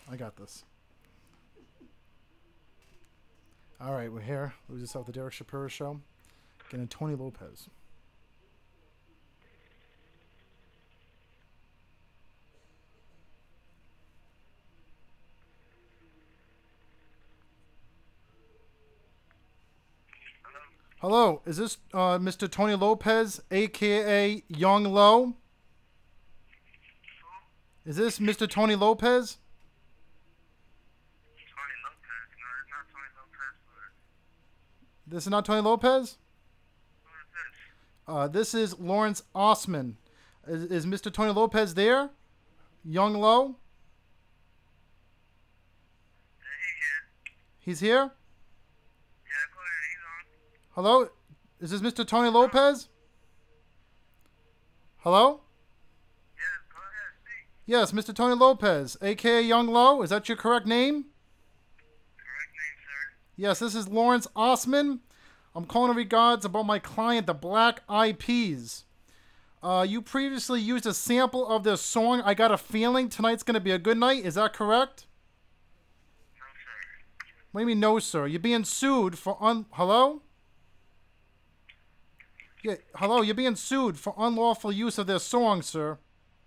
I got this. All right, we're here. Lose yourself the Derek Shapiro show. Getting Tony Lopez. Hello, is this Mr. Tony Lopez, aka Young Low? Is this Mr. Tony Lopez? Tony Lopez? No, it's not Tony Lopez. This is not Tony Lopez? Who is this? This is Lawrence Osman. Is Mr. Tony Lopez there? Young Low? Yeah, he here. He's here? Yeah, go ahead. He's on. Hello? Is this Mr. Tony Lopez? Hello? Yes, go ahead. Speak. Yes, Mr. Tony Lopez, aka Young Low. Is that your correct name? Correct name, sir. Yes, this is Lawrence Osman. I'm calling in regards about my client, the Black Eyed Peas. You previously used a sample of their song, I Got a Feeling Tonight's Gonna Be a Good Night. Is that correct? No, sir. What do you mean, no, sir? You're being sued for Hello? Yeah, hello, you're being sued for unlawful use of their song, sir.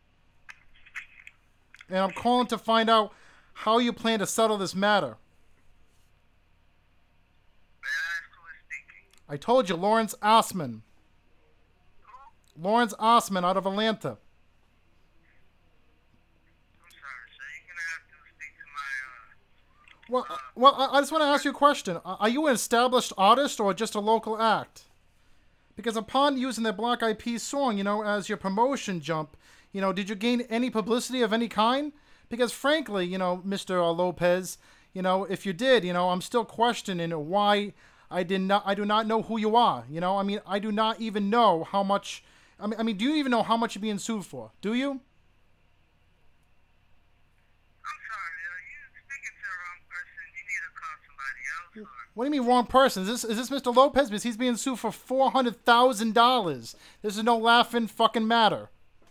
And I'm calling to find out how you plan to settle this matter. May I ask who is speaking? I told you, Lawrence Osman. Who? Lawrence Osman out of Atlanta. I'm sorry, sir. You're gonna have to speak to my, I just want to ask you a question. Are you an established artist or just a local act? Because upon using the Black Eyed Peas song, as your promotion jump, did you gain any publicity of any kind? Because frankly, Mr. Lopez, if you did, I'm still questioning why I do not know who you are. I do not even know how much. Do you even know how much you're being sued for? Do you? I'm sorry. You speaking to the wrong person. You need to call somebody else. Or... What do you mean wrong person? Is this Mr. Lopez? Because he's being sued for $400,000. This is no laughing fucking matter.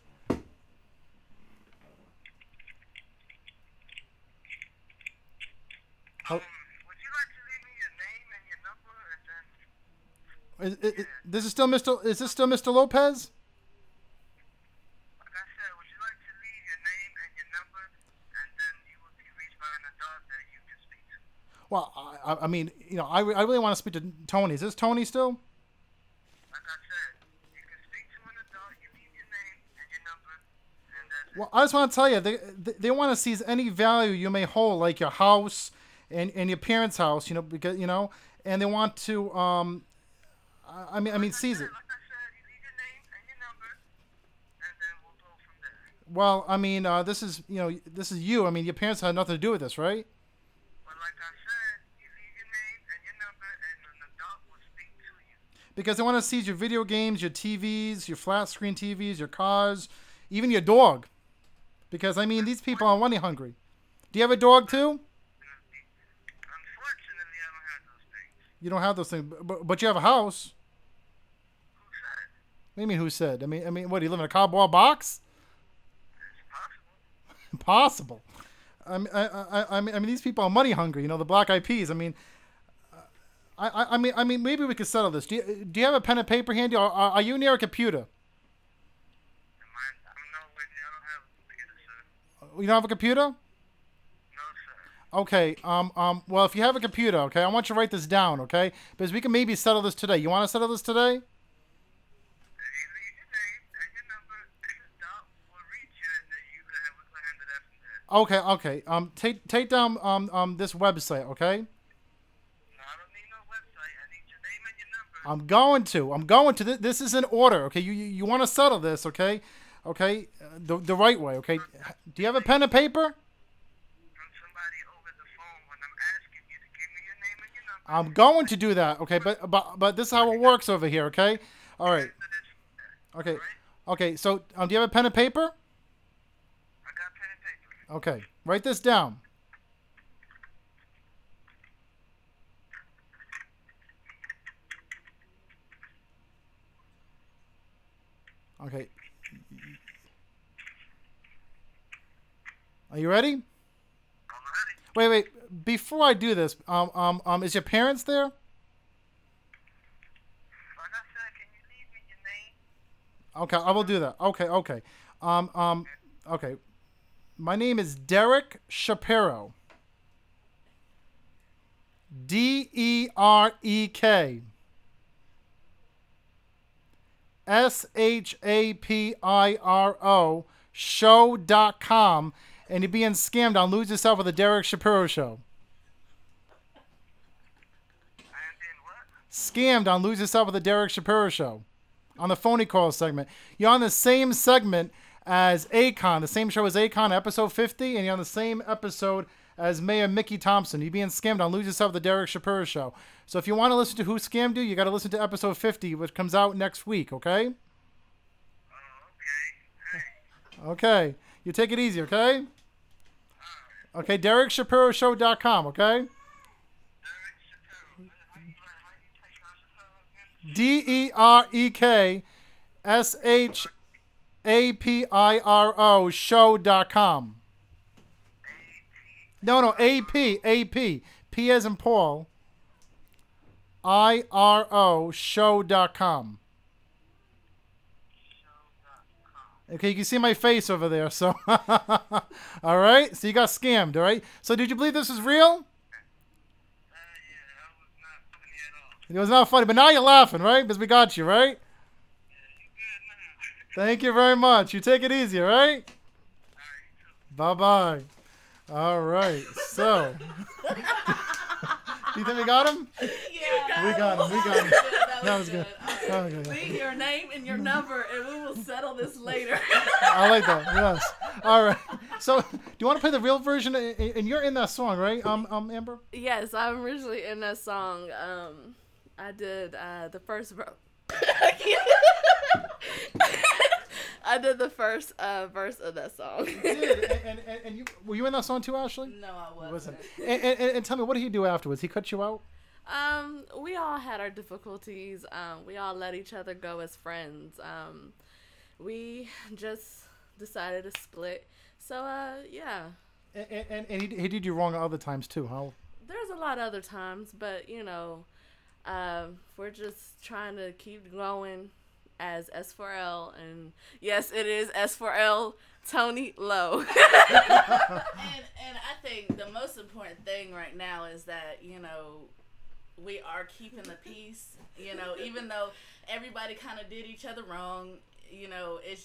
Would you like to leave me your name and your number, and then... This is still Mr. Is this still Mr. Lopez? Like I said, would you like to leave your name and your number, and then you will be reached by an adult that you can speak to? Well, I really want to speak to Tony. Is this Tony still? Like I said, you can speak to an adult, you leave your name and your number, and that's Well, I just want to tell you, they want to seize any value you may hold, like your house and your parents' house, because and they want to seize it. Like I said, you leave your name and your number, and then we'll go from there. Well, this is this is you. Your parents had nothing to do with this, right? But like I said, you leave your name and your number, and an adult will speak to you. Because they want to seize your video games, your TVs, your flat screen TVs, your cars, even your dog. Because these people are money hungry. Do you have a dog too? Unfortunately, I don't have those things. You don't have those things, but you have a house. Who said? What do you mean? Who said? What? Do you live in a cardboard box? It's Impossible. possible. These people are money hungry. The Black Eyed Peas. Maybe we could settle this. Do you have a pen and paper handy? Or are you near a computer? I'm nowhere near. I don't have a computer, sir. You don't have a computer? No, sir. Okay. Well, if you have a computer, okay, I want you to write this down, okay? Because we can maybe settle this today. You want to settle this today? If you leave your name and your number, an adult will reach you, and then we're gonna handle that from there. Okay. Take down this website, okay? No, I don't need no website. I need your name and your number. I'm going to. This is an order, okay? You want to settle this, okay? Okay, the right way, okay? Do you have a pen and paper? From somebody over the phone when I'm asking you to give me your name and your number. I'm going to do that, okay? But this is how it works over here, okay? All right. Okay. Okay. So, do you have a pen and paper? I got pen and paper. Okay. Write this down. Okay. Are you ready? I'm Wait. Before I do this, is your parents there? Like I said, can you leave me your name? Okay, I will do that. Okay. Okay. My name is Derek Shapiro. Derek. Shapiro show.com, and you're being scammed on Lose Yourself with the Derek Shapiro Show. And then what? Scammed on Lose Yourself with the Derek Shapiro Show on the phony call segment. You're on the same segment as Akon, the same show as Akon, episode 50, and you're on the same episode as Mayor Mickey Thompson. You're being scammed on Lose Yourself with the Derek Shapiro Show. So if you want to listen to Who Scammed You, you got to listen to episode 50, which comes out next week, okay? Oh, okay. Hey. Okay. You take it easy, okay? Okay, DerekShapiroShow.com, okay? Derek Shapiro. How you type out Shapiro again? DerekShapiro show.com. No, AP. P as in Paul. IRO show.com. Okay, you can see my face over there, so. All right, so you got scammed, all right? So did you believe this was real? Yeah, that was not funny at all. It was not funny, but now you're laughing, right? Because we got you, right? Yeah, you good now? Thank you very much. You take it easy, all right? All right, too. Bye-bye. All right, so. Do you think we got him? Yeah. We got him. That was good. All right. Leave your name and your number, and we will settle this later. I like that. Yes. All right. So, do you want to play the real version? And you're in that song, right? Amber. Yes, I'm originally in that song. I did the first I did the first verse of that song. You did. And you were you in that song too, Ashley? No, I Wasn't. wasn't. And tell me, what did he do afterwards? He cut you out? We all had our difficulties. We all let each other go as friends. We just decided to split. So, yeah. And he did you wrong other times too, huh? There's a lot of other times, but, you know, we're just trying to keep going as S4L. And, yes, it is S4L Tony Lowe. and I think the most important thing right now is that, you know, we are keeping the peace, you know, even though everybody kind of did each other wrong, you know, it's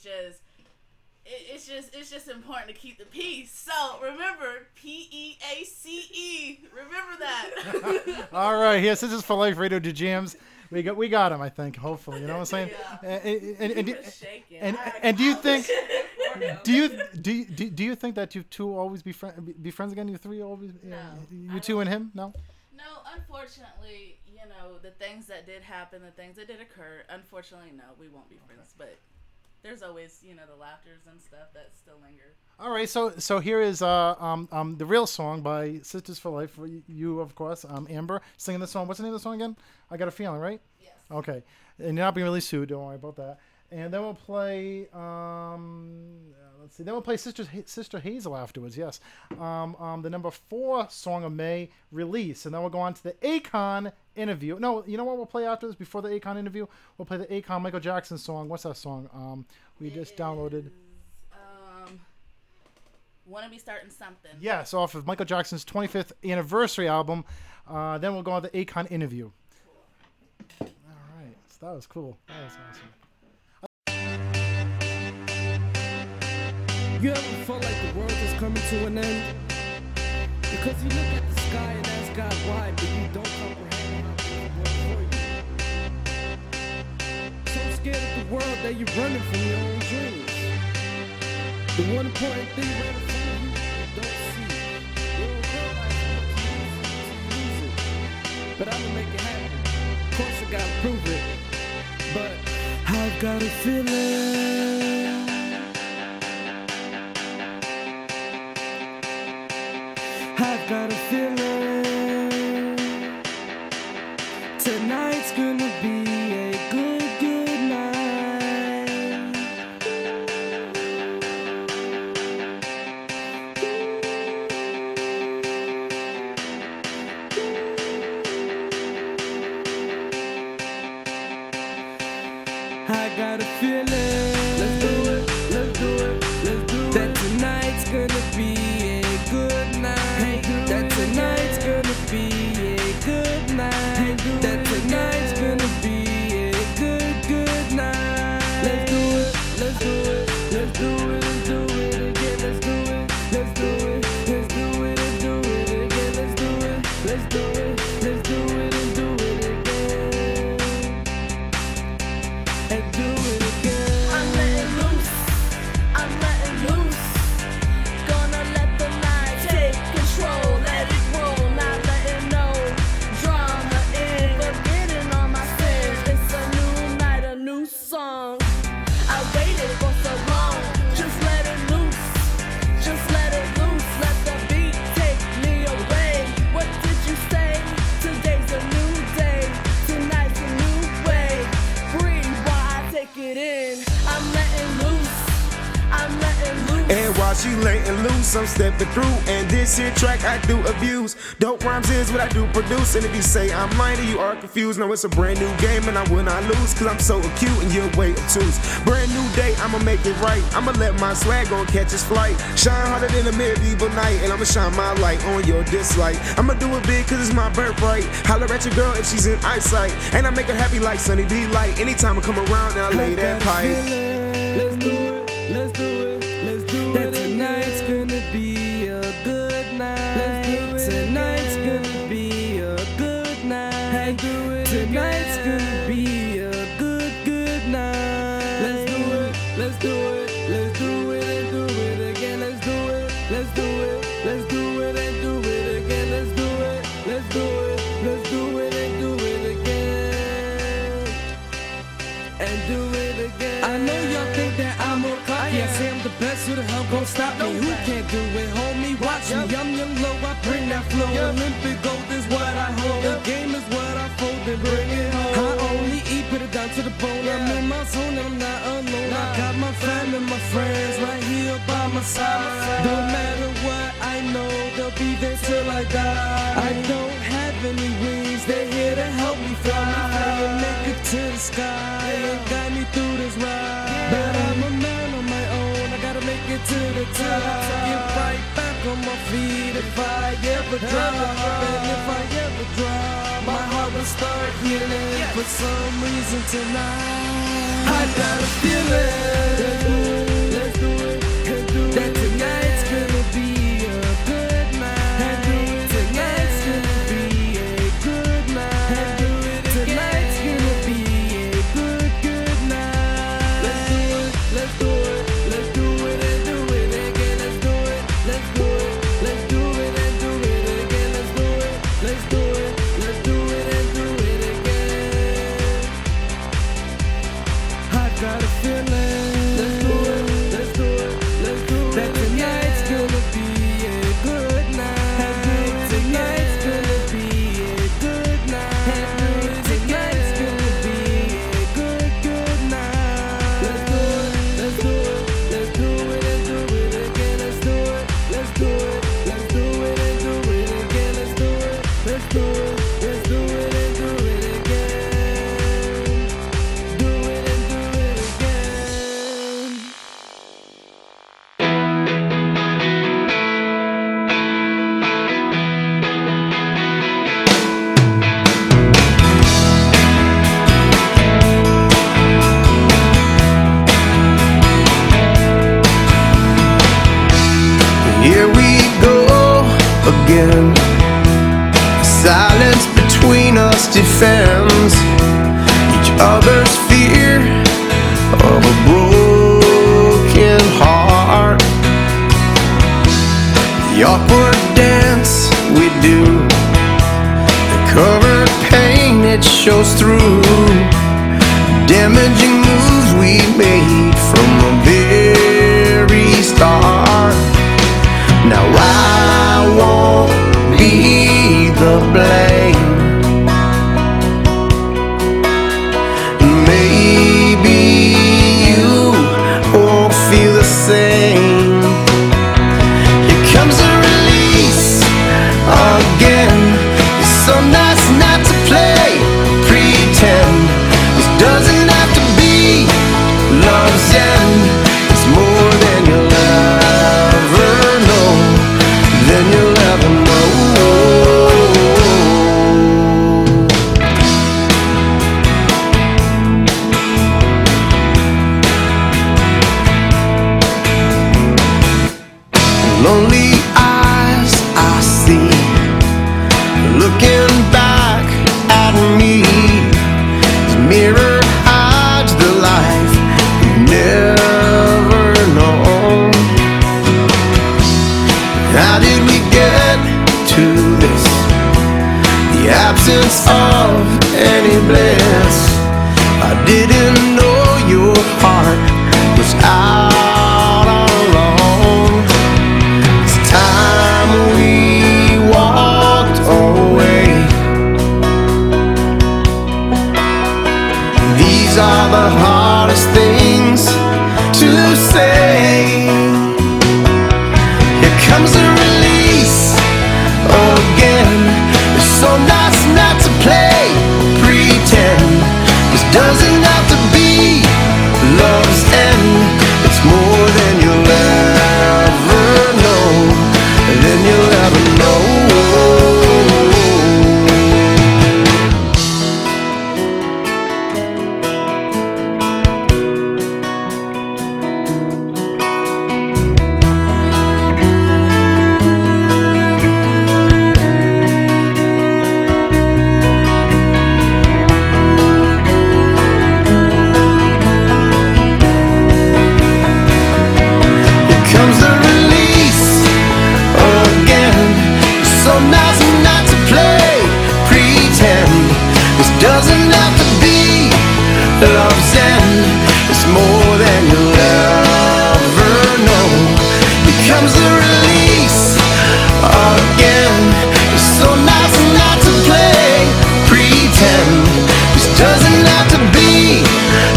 just important to keep the peace. So remember, PEACE. Remember that. All right, yes, this is for Life Radio to Jams. We got him, I think. Hopefully, you know what I'm saying. Yeah. And do you think do you think that you two will always be friends again? You three always? No, you two and him? No. No, unfortunately, you know, the things that did happen, the things that did occur, unfortunately, no, we won't be friends. But there's always, you know, the laughters and stuff that still linger. All right, so here is the real song by Sisters for Life. You, of course, Amber, singing the song. What's the name of the song again? I Got a Feeling, right? Yes. Okay, and you're not being really sued. Don't worry about that. And then we'll play. Let's see. Then we'll play Sister Hazel afterwards. Yes. The number 4 song of May release, and then we'll go on to the Akon interview. No, you know what we'll play after this? Before the Akon interview, we'll play the Akon Michael Jackson song. What's that song? We just downloaded. Wanna Be Starting Something. Yes, off of Michael Jackson's 25th anniversary album. Then we'll go on the Akon interview. All right, so that was cool. That was awesome. You ever felt like the world is coming to an end? Because you look at the sky and ask God why, but you don't comprehend how things work for you. So scared of the world that you're running from your own dreams. The one important thing right in front of you, you don't see. You don't realize how much you lose it. But I'ma make it happen. Of course I gotta prove it. But I've got a feeling. I've got a feeling tonight's gonna be a good night. I got a feeling. Let's do it, let's do it, let's do it. That tonight's gonna be a good night. That tonight's gonna be a good night. That tonight's gonna be a good night. Let's do it, let's do it, let's do it and do it again. Let's do it, let's do it, let's do it and do it again. Let's do it, let's do it, let's do it and do it again. And do it again. I'm letting loose, I'm letting loose. Gonna let the night take control, let it roll, not letting no drama in. Forgetting all my sins, it's a new night, a new song. I waited for so long, just let it loose, just let it loose. Let the beat take me away. What did you say? Today's a new day, tonight's a new way. Breathe while I take it in. I'm letting loose, I'm letting loose. And while she letting loose, I'm stepping through. And this here track I do abuse. Dope rhymes is what I do produce. And if you say I'm lying, you are confused. No, it's a brand new game and I will not lose. Cause I'm so acute and you're way obtuse. Brand new day, I'ma make it right. I'ma let my swag go and catch its flight. Shine harder than a medieval night. And I'ma shine my light on your dislike. I'ma do it big cause it's my birthright. Holler at your girl if she's in eyesight. And I make her happy like Sunny D Light. Anytime I come around and I lay that pipe. Let's do it, let's do it, let's do it. That tonight's gonna be a good night. Tonight's gonna be a good night. Tonight's gonna be a good night. Let's do it, let's do it, let's do it and do it again. Let's do it, let's do it, let's do it and do it again. Let's do it, let's do it, let's do it and do it again. And do it again. I know y'all think that I'm more cocky. I say I'm the best, who the hell gon' stop me? Who can't do it, homie? Watch me, I'm young low, I bring that flow. Olympic gold is what I hold. The game is what I fold and bring it home. I only eat, put it down to the bone. I'm in my zone and I'm not alone. I got my fam and my friends right here by my side. No matter what, I know they'll be there till I die. I don't have any wings, they're here to help me fly and make it to the sky and guide me through this ride. But I'm a man on my own, I gotta make it to the top. Get right back on my feet if I ever drop. And if I ever drop, my heart will start healing for some reason tonight. I got a feeling. Let's do it, let's do it. That tonight's gonna be a good night. Tonight's gonna be a good night. Tonight's gonna be a good night. Let's do it, let's do it, let's do it and do it again. Let's do it, let's do it, let's do it and do it again. Let's do it, let's do it, let's do it and do it again. I got a feeling. Let's do it, let's do it, let's do it. That tonight's gonna be a good night. Tonight's gonna be a good night. Tonight's gonna be a good night. Let's do it, let's do it, let's do it and do it again. Let's do it, let's do it, let's do it and do it again. Let's do it, let's do it, let's do it and do it again. Do it and do it again. Here we go again. Silence between us defends each other's fear of a broken heart. The awkward dance we do, the covered pain it shows through, damaging moves we made from the very start. Now I won't be the blame. Maybe you won't feel the same. Here comes a release again. It's so nice not to play pretend. This doesn't have to be These are the hardest things to say. Here comes the release again. It's so nice not to play pretend. This doesn't have to be love's end. It's more than you'll ever know. Than you'll ever know. Comes the release again. So nice not to play pretend. This doesn't have to be love's end. It's more than you'll ever know. Here comes the release again. It's so nice not to play pretend. This doesn't have to be